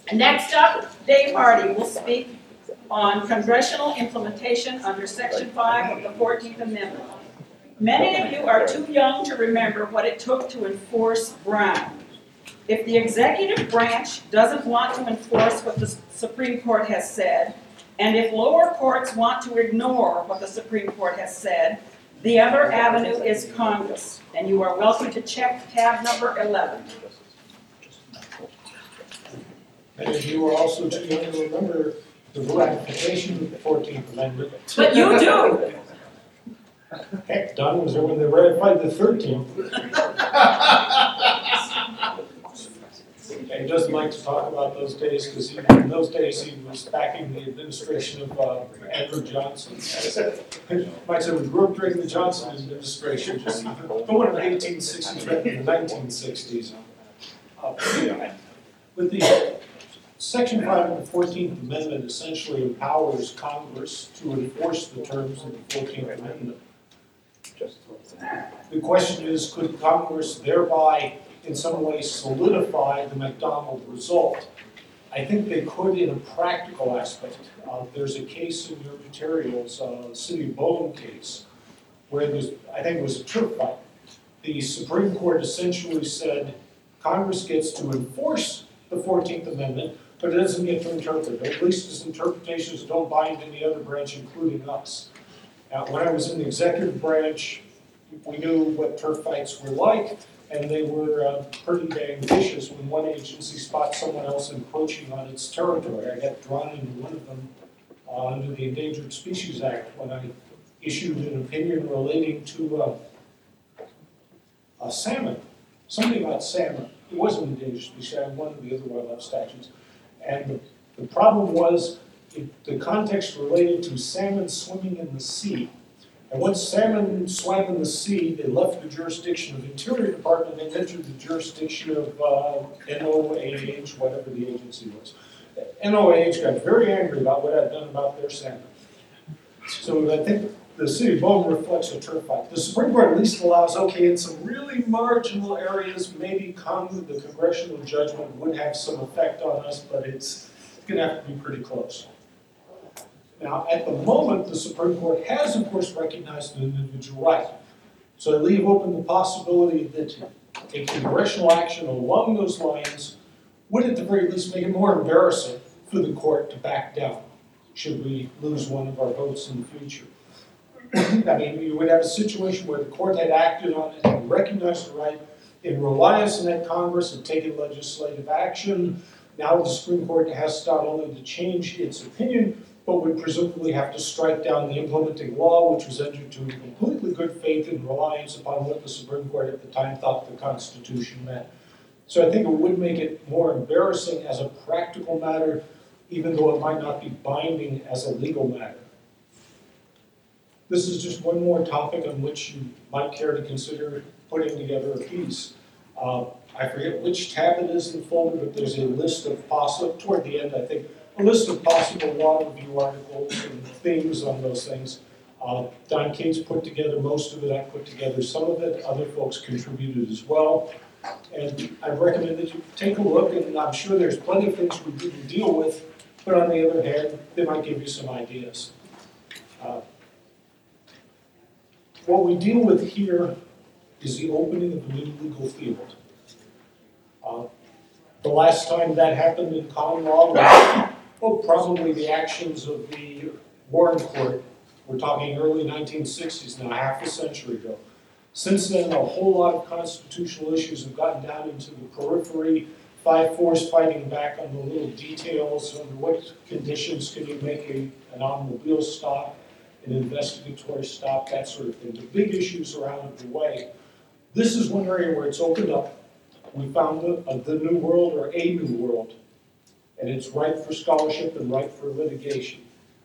Next up, Dave Hardy will speak on congressional implementation under Section 5 of the 14th Amendment. Many of you are too young to remember what it took to enforce Brown. If the executive branch doesn't want to enforce what the Supreme Court has said, and if lower courts want to ignore what the Supreme Court has said, the other avenue is Congress, and you are welcome to check tab number 11. Many of you are also too young to remember the ratification of the 14th Amendment. But you do! Heck, Don was there when they ratified the 13th. He doesn't like to talk about those days because in those days he was backing the administration of Andrew Johnson. Might say we grew up during the Johnson administration, just the one of the 1860s rather than the 1960s. With the Section 5 of the 14th Amendment essentially empowers Congress to enforce the terms of the 14th Amendment. The question is, could Congress thereby in some way solidify the McDonald result? I think they could in a practical aspect. There's a case in your materials, City of Bowling case, where I think it was a turf fight. The Supreme Court essentially said Congress gets to enforce the 14th Amendment, but it doesn't get to interpret it. At least its interpretations don't bind any other branch, including us. Now, when I was in the executive branch, we knew what turf fights were like, and they were pretty dang vicious when one agency spots someone else encroaching on its territory. I got drawn into one of them under the Endangered Species Act when I issued an opinion relating to salmon, something about salmon. It wasn't endangered species, I had one of the other wildlife statutes. And the problem was the context related to salmon swimming in the sea. And once salmon swam in the sea, they left the jurisdiction of the Interior Department and entered the jurisdiction of NOAH, whatever the agency was. NOAH got very angry about what I'd done about their salmon. So I think the City of Bowling reflects a turf fight. The Supreme Court at least allows, okay, in some really marginal areas, maybe the congressional judgment would have some effect on us, but it's going to have to be pretty close. Now, at the moment, the Supreme Court has, of course, recognized an individual right. So I leave open the possibility that a congressional action along those lines would at the very least make it more embarrassing for the court to back down should we lose one of our votes in the future. I mean, you would have a situation where the court had acted on it and recognized the right in reliance on that Congress had taken legislative action. Now the Supreme Court has not only to change its opinion, but would presumably have to strike down the implementing law, which was entered to in completely good faith in reliance upon what the Supreme Court at the time thought the Constitution meant. So I think it would make it more embarrassing as a practical matter, even though it might not be binding as a legal matter. This is just one more topic on which you might care to consider putting together a piece. I forget which tab it is in the folder, but there's a list of possible, toward the end I think, a list of possible law review articles and themes on those things. Don Cates put together most of it, I put together some of it, other folks contributed as well. And I recommend that you take a look, and I'm sure there's plenty of things we didn't deal with, but on the other hand, they might give you some ideas. What we deal with here is the opening of a new legal field. The last time that happened in common law was probably the actions of the Warren Court. We're talking early 1960s now, half a century ago. Since then, a whole lot of constitutional issues have gotten down into the periphery. 5-4's fighting back on the little details, under what conditions can you make an automobile stop, an investigatory stop, that sort of thing. The big issues are out of the way. This is one area where it's opened up. We found the new world, or a new world, and it's ripe for scholarship and ripe for litigation.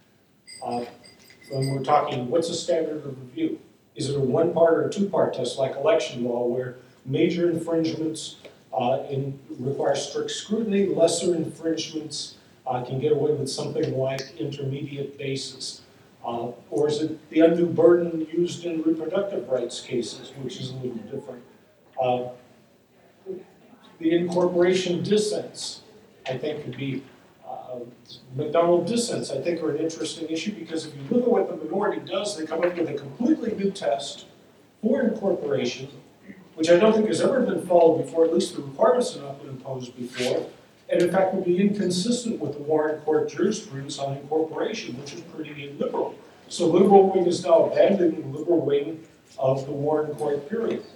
When we're talking, what's a standard of review? Is it a one-part or a two-part test like election law, where major infringements require strict scrutiny, lesser infringements can get away with something like intermediate basis? Or is it the undue burden used in reproductive rights cases, which is a little different? The incorporation dissents. I think could be McDonald dissents, I think, are an interesting issue because if you look at what the minority does, they come up with a completely new test for incorporation, which I don't think has ever been followed before, at least the requirements have not been imposed before, and in fact would be inconsistent with the Warren Court jurisprudence on incorporation, which is pretty liberal. So liberal wing is now abandoning the liberal wing of the Warren Court period.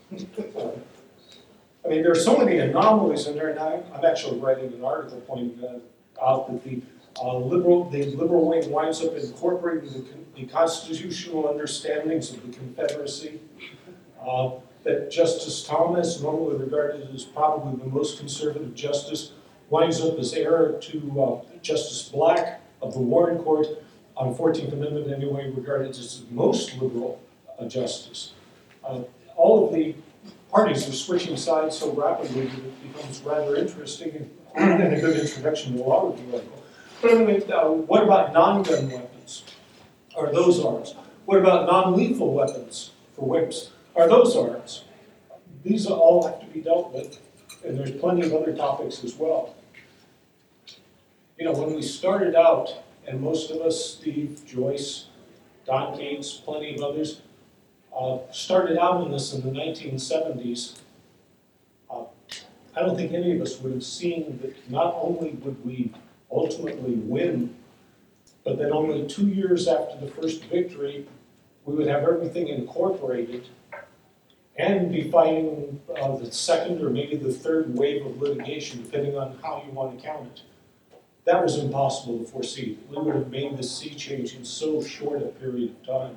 I mean, there are so many anomalies in there, and I'm actually writing an article pointing out that the liberal wing winds up incorporating the constitutional understandings of the Confederacy. That Justice Thomas, normally regarded as probably the most conservative justice, winds up as heir to Justice Black of the Warren Court on 14th Amendment anyway, regarded as the most liberal justice. All of the parties are switching sides so rapidly that it becomes rather interesting and a good introduction to a lot of the article. But I mean, what about non-gun weapons? Are those arms? What about non-lethal weapons for whips? Are those arms? These all have to be dealt with, and there's plenty of other topics as well. You know, when we started out, and most of us, Steve, Joyce, Don Cates, plenty of others, started out in this in the 1970s, I don't think any of us would have seen that not only would we ultimately win, but that only 2 years after the first victory, we would have everything incorporated and be fighting the second or maybe the third wave of litigation, depending on how you want to count it. That was impossible to foresee. We would have made this sea change in so short a period of time.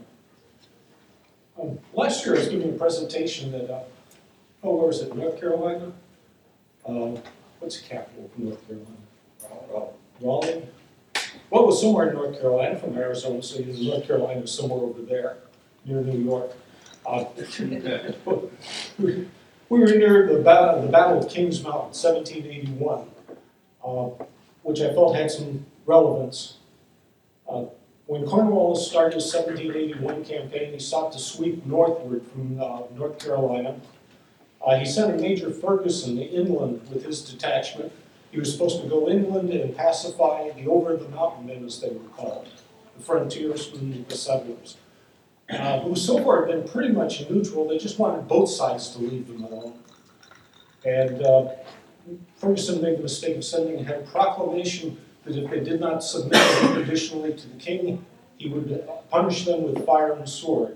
Last year I was giving a presentation at, where was it, North Carolina? What's the capital of North Carolina? Raleigh. Well, it was somewhere in North Carolina from Arizona, so North Carolina is somewhere over there, near New York. We were near the Battle of Kings Mountain, 1781, which I felt had some relevance. When Cornwallis started his 1781 campaign, he sought to sweep northward from North Carolina. He sent a Major Ferguson inland with his detachment. He was supposed to go inland and pacify the over-the-mountain men, as they were called, the frontiersmen, the settlers, who so far had been pretty much neutral. They just wanted both sides to leave them alone. And Ferguson made the mistake of sending a proclamation that if they did not submit unconditionally to the king, he would punish them with fire and sword.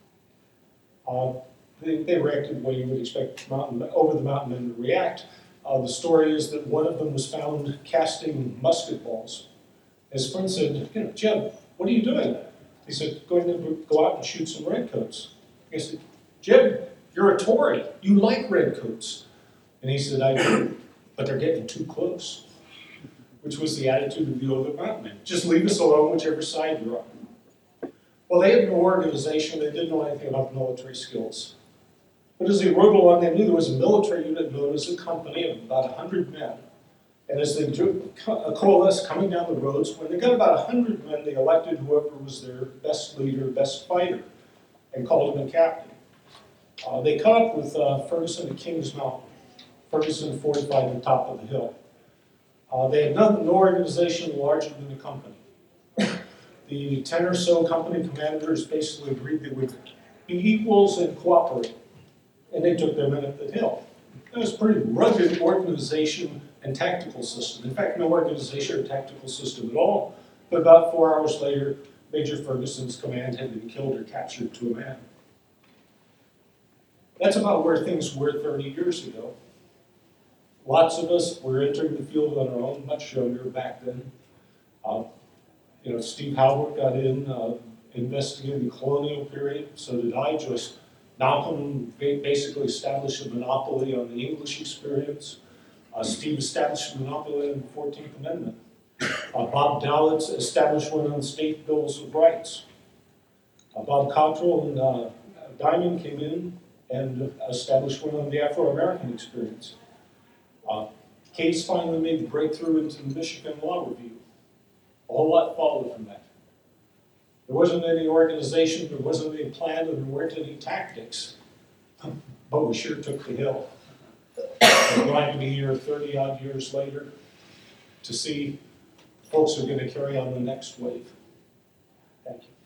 They reacted the way you would expect over-the-mountain men to react. The story is that one of them was found casting musket balls. His friend said, Jeb, what are you doing? He said, going to go out and shoot some redcoats. He said, Jeb, you're a Tory. You like redcoats. And he said, I do, but they're getting too close, which was the attitude of the over-the-mountain men. Just leave us alone, whichever side you're on. Well, they had no organization. They didn't know anything about military skills. But as they rode along, they knew there was a military unit known as a company of about 100 men. And as they coalesced coming down the roads, when they got about 100 men, they elected whoever was their best leader, best fighter, and called him a captain. They caught up with Ferguson at Kings Mountain. Ferguson fortified the top of the hill. They had no organization larger than a company. The 10 or so company commanders basically agreed they would be equals and cooperate. And they took their men up the hill. It was a pretty rugged organization and tactical system. In fact, no organization or tactical system at all. But about 4 hours later, Major Ferguson's command had been killed or captured to a man. That's about where things were 30 years ago. Lots of us were entering the field on our own, much younger back then. Steve Halbert got in, investigated the colonial period. So did I. Joyce Malcolm basically established a monopoly on the English experience. Steve established a monopoly on the 14th Amendment. Bob Dowlett established one on state bills of rights. Bob Cottrell and Diamond came in and established one on the Afro-American experience. Case finally made the breakthrough into the Michigan Law Review. A whole lot followed from that. There wasn't any organization, there wasn't any plan, and there weren't any tactics. But we sure took the hill. We're glad to be here 30-odd years later. to see folks who are gonna carry on the next wave. Thank you.